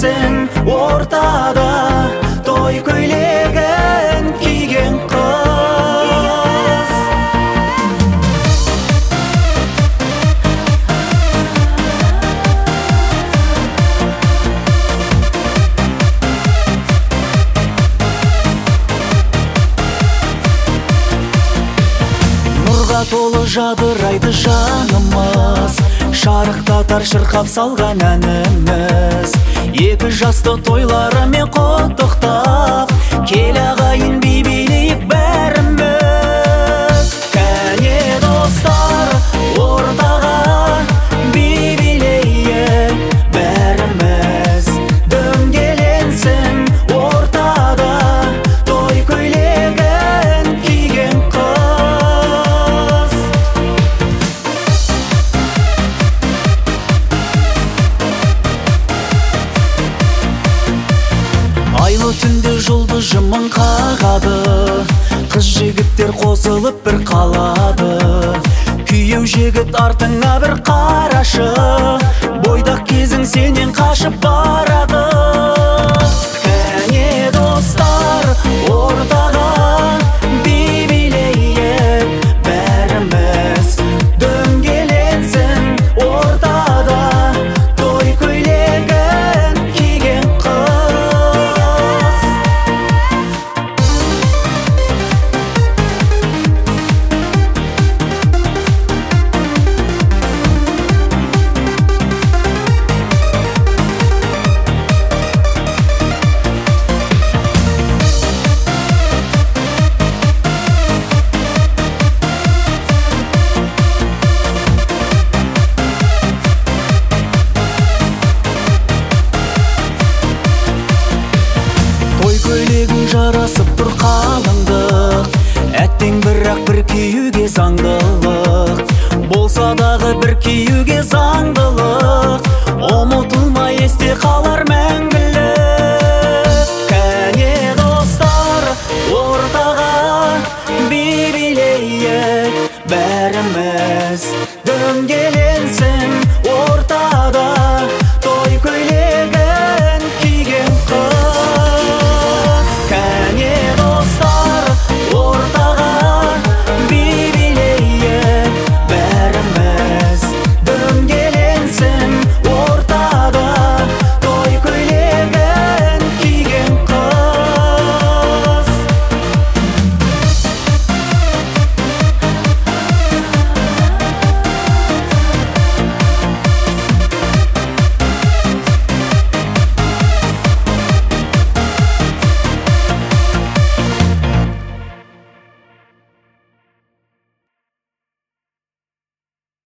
көйленсің ортада, той көйлегін киген қыз. Нұрға толы жадырайды жанымыз, шарықтатар шырқап салған әніміз. Екі жасты тойларымен құттықтап, кел ағайын би билейік бәріміз. Кәне достар, ортаға би билейік бәріміз. Дөңгеленсін ортада, той көйлегін киген қыз. Айлы түнде жұлдыз жымың қағады, қыз жігіттер қосылып бір қалады. Күйеу жігіт артыңа бір қарашы, бойдақ кезің сенен қашып барады. Кәне достар, ортаға би билейік бәріміз. Дөңгеленсін ортада, той көйлегін киген қыз. Той көйлегің жарасып тұр қалыңдық, әттең бірақ бір киюге заңдылық. Болса дағы бір киюге заңдылық, ұмытылмай есте қала